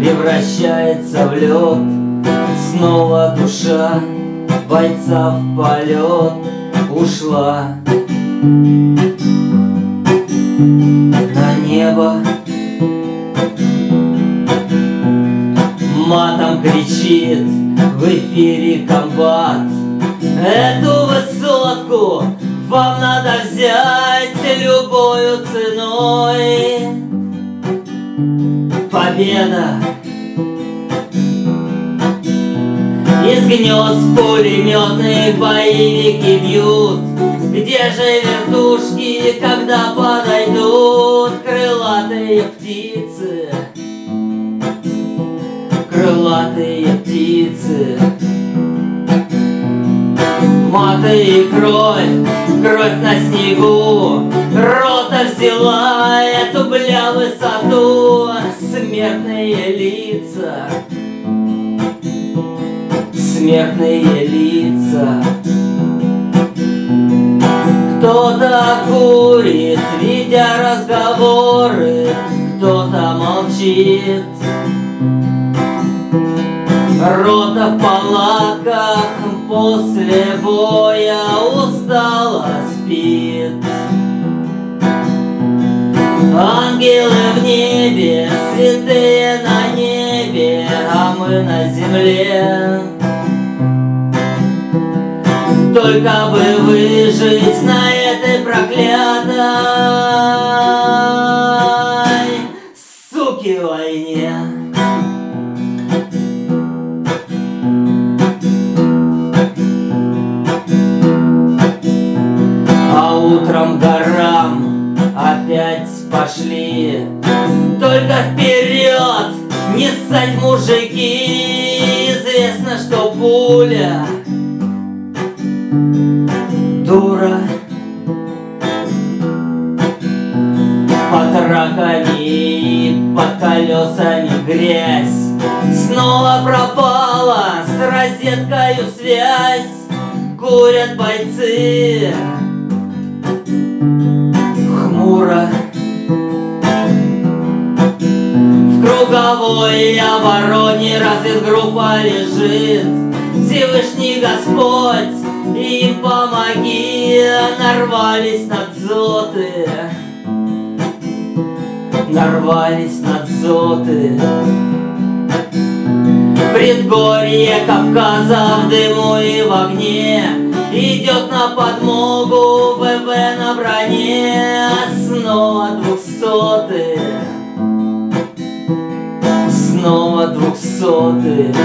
превращается в лед. Снова душа бойца в полет ушла. На небо матом кричит в эфире комбат: эту высотку вам надо взять любою ценой. Победа из гнезд пулеметных боевики бьют. Где же вертушки, когда подойдут крылатые птицы? Крылатые птицы. Маты и кровь, кровь на снегу. Рота взяла эту, бля, высоту. Смертные лица, смертные лица. Кто-то курит, ведя разговоры, кто-то молчит. Рота в палатках после боя устало спит. Ангелы в небе, святые на небе, а мы на земле. Только бы выжить на этой проклятой, суки, войне. А утром горам опять пошли. Только вперед не ссать, мужики. Известно, что пуля дура. Под раками и под колесами грязь. Снова пропала с розеткою связь. Курят бойцы хмуро. В круговой обороне разведгруппа лежит. Всевышний Господь, им помоги. Нарвались на дзоты, нарвались на дзоты. Предгорье Кавказа в дыму и в огне. Идет на подмогу ВВ на броне. Снова 200-й, снова 200-й.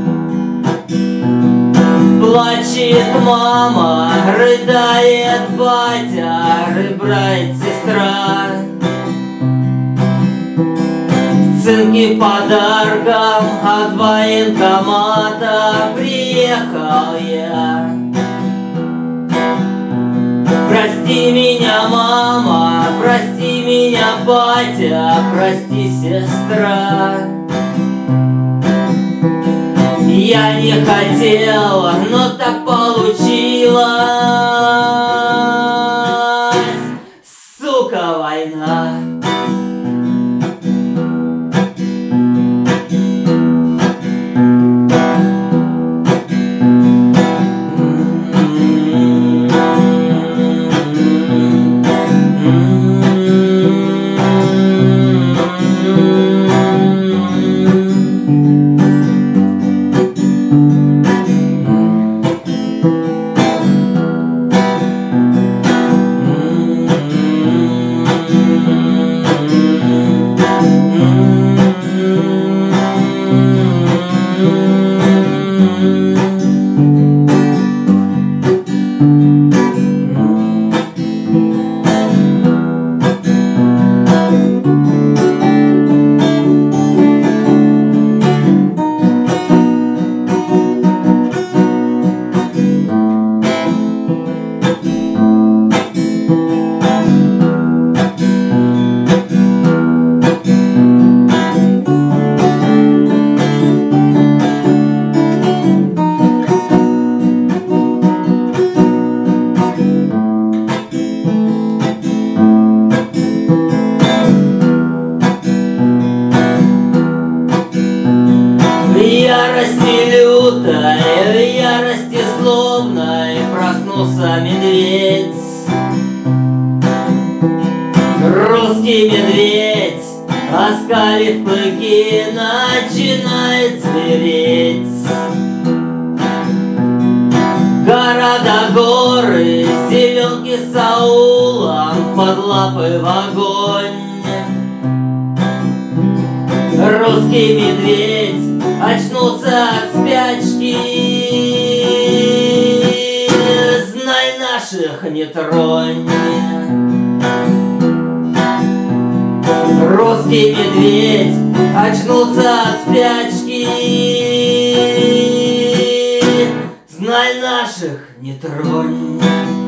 Плачет мама, рыдает батя, рыбрает сестра. В цинке подарком от военкомата приехал я. Прости меня, мама, прости меня, батя, прости, сестра. Я не хотела, но так получилось. Сука, война. ярости злобной проснулся медведь. Русский медведь, оскалив клыки, начинает звереть. Города, горы, селенки с аулом под лапы в огонь. Русский медведь очнулся от спячки. Знай, наших не тронь. Русский медведь очнулся от спячки. Знай, наших не тронь.